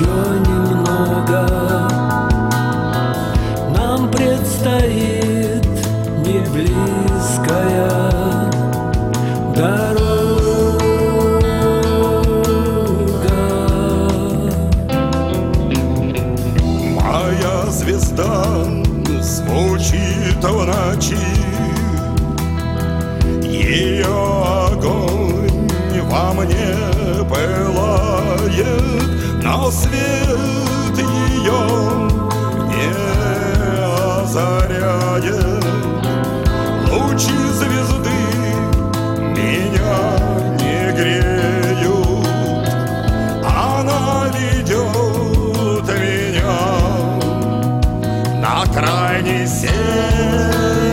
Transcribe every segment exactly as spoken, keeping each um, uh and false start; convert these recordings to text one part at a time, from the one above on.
еще немного. Нам предстоит неблизкая дорога. Моя звезда звучит в ночи, ее огонь во мне пылает, но свет ее не озаряет. Лучи звезды меня не греют, она ведет меня на крайний север.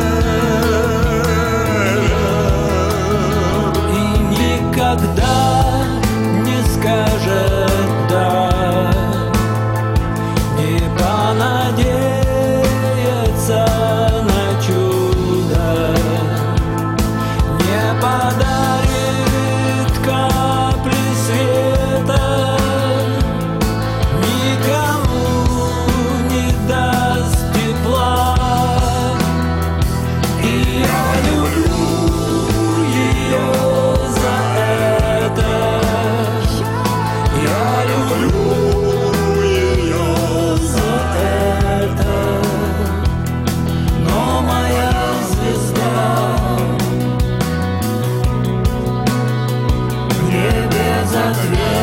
И никогда не скажет «да», не понадеется на чудо, не подарит капли света, никому не даст тепла. И я люблю ее за это, я люблю ее за это, но моя звезда не безответна.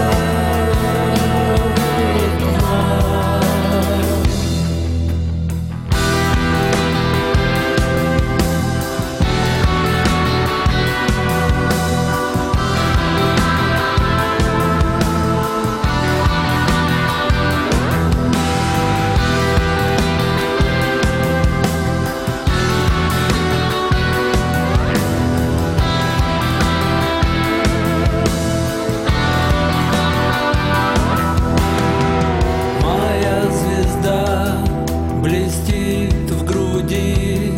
Моя звезда блестит в груди,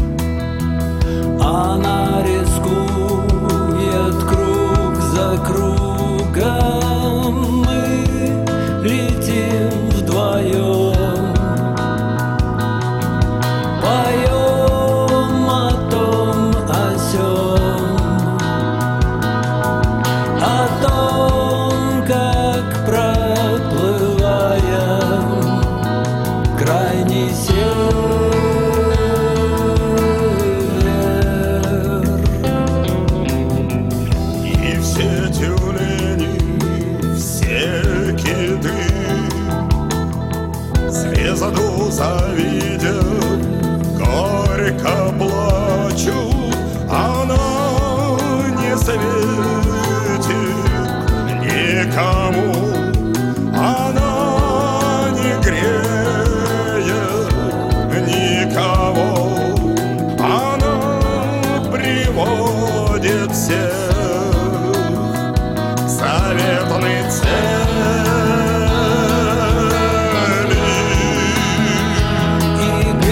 она рискует круг за кругом. Мы летим вдвоем, поем о том, о сём, о том, как проплываем крайний север. И все тюлени, все киты звезду завидят, горько плачут, она не светит никому, она не греет никого, она приводит всех к заветной цели. И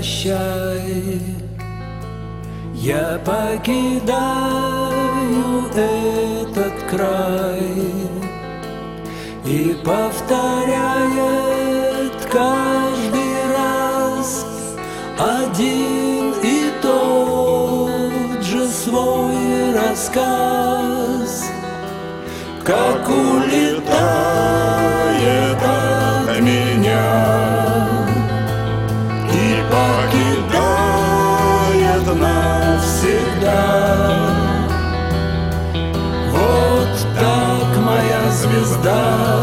прощай. Я покидаю этот край, и повторяет каждый раз один и тот же свой рассказ. Как улетает от меня и покидает навсегда. Вот так моя звезда